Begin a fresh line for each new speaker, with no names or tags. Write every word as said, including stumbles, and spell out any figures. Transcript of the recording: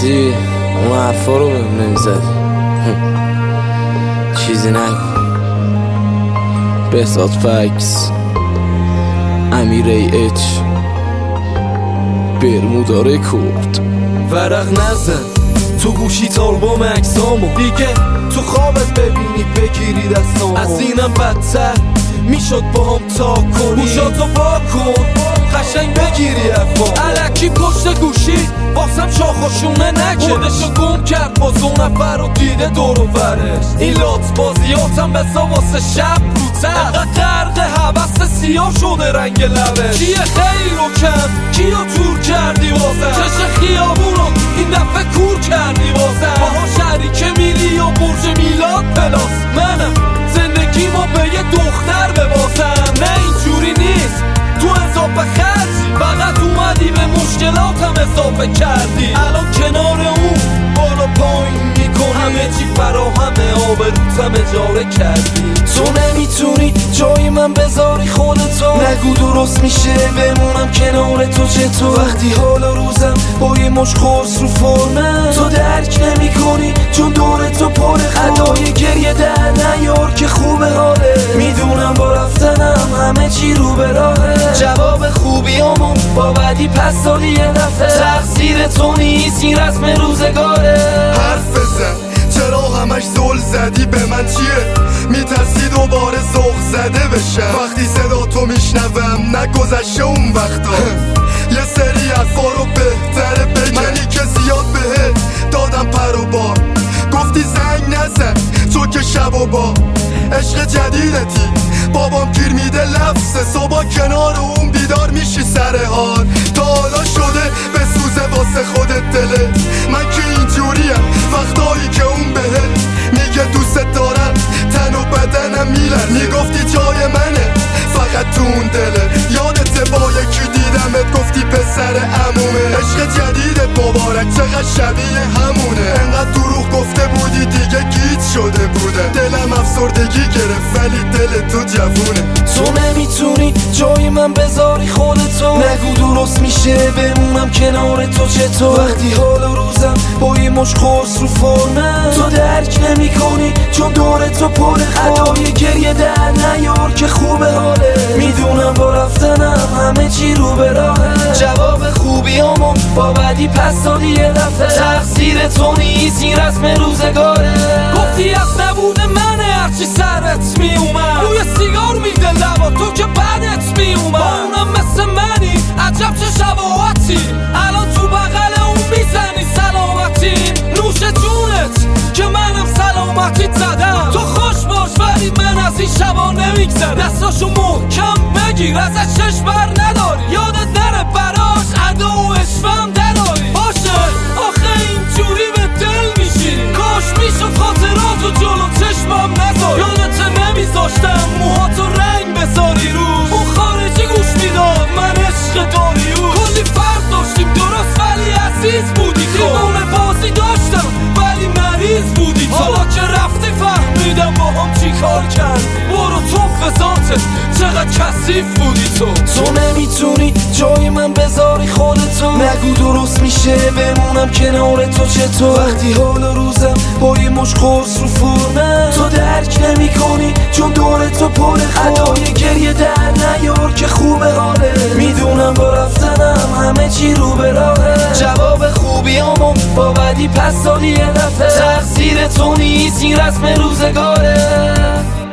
میدونستی اون حرفا رو بهم نمیزدی. چیزی نکن. بهزاد فکس، امیر ای اچ، برمودا رکورد.
ورق نزن تو گوشی آلبوم عکسامو، دیگه تو خوابت ببینی بگیری دستامو. از اینم بدتر میشد با هم تا کنی، گوشاتو پا کن قشنگ بگیری افا. الکی پشت گوشی واسم شاخوشونه نکش، خودشو گم کرد باز اون نفر رو دیده دور و برش. این لات بازیاتم بسا واسه شب روتر، اقا غرق حوث سیاه شده رنگ لبش. کیه خیر و کم کیو تور کردی واسم، چش خیابونو این دفعه کور کردی واسم. باها شریک میلی و برج میلاد پلاس، منم زندگی ما به یه دختر بباسم. نه اینجوری نیست تو اضافه خرجی، فقط اومدی به مشکلاتم اضافه کردی. الان کنار اون بالا پایین میکنی، همه چی فراهمه آبروتم اجاره کردی.
تو نمیتونی جای من بذاری خودتو، نگو درست میشه بمونم کنار تو. چطور وقتی حال روزم با یه مش قرص رو فرمه، تو درک نمی کنی چون دور تو پر ادای گریه در نیار که خوبه حاله. میدونم با رفتنم همه چی رو به راهه، جواب خوبیامون با بدی پس دادی یه دفعه. تقصیر تو نیست این رسم روزگاره.
حرف بزن چرا همش زل زدی به من چیه؟ میترسی دوباره ذوق زده بشم وقتی صدا تو میشنوم، نگذشته اون وقتا. یه سری حرفا رو بهتره بگم، منی که زیاد بهت دادم پر و بار. گفتی زنگ نزن تو که شب و با عشق جدیدتی بابام گیر میده لفظ صبح کنار اون بیدار میشی سر حال. تا حالا شده به سوزه واسه خودت دلت، من که اینجوریم وقتایی که اون بهت میگه دوست دارم تن و بدنم میلن. میگفتی جای منه فقط تو اون دله، یادت با یکی دیدمت گفتی پسر عمومه. عشق جدیدت مبارک چقدر شبیه همونه، انقدر دروغ گفته بودی دیگه گیج شده بودم. دلم افسردگی گرفت ولی دل تو جوونه.
تو نمیتونی جای من بذاری خودتو، نگو درست میشه بمونم کنار تو. چطور وقتی حال روزم با یه مش قرص رو فرمه، تو درک نمی کنی چون دور تو پر ادای گریه در نیار که خوبه حاله. میدونم با رفتنم همه چی رو به راهه، جواب خوبیامون با بدی پس دادی یه دفعه. تقصیر تو نیست این رسم روزگاره.
گفتی از نبود منه هرچی سرت میومد، روی سیگار میده لبا تو که بدت میومد. با اونم مثل منی عجب چه شباهتی، الان تو بغل اون میزنی سلامتی. نوش جونت که منم سلامتی زدم، تو خوش باش ولی من از این شبا نمیگذرم. دستاشو محکم بگیر ازش چش بر نداری، یادت نره براش ادا و اشوم دراری. باشه آخه اینجوری به دل میشینی، کاش میشد خاطراتو جلو چشمم نذاری. یادت نمیذاشتم موهاتو رنگ بذاری روش، اون خارجی گوش میداد من عشق داریوش. کلی فرق داشتیم درست ولی عزیز بودی، دیوونه بازی داشتم ولی مریض بودی. حالا که رفتی فهمیدم با هم چی کار کرد، برو تو فضاتت چقدر کثیف بودی تو.
تو نمیتونی جای من بذاری خودتو، نگو درست میشه بمونم کنار تو. چطور وقتی حال روزم با یه مش قرص رو فرمه، تو درک نمی کنی چون دور تو پر ادای گریه در نیار که خوبه حاله. میدونم با رفتنم همه چی رو به راهه، جواب خوبیامون با بدی پس دادی یه دفعه. تقصیر تو نیست این رسم روزگاره.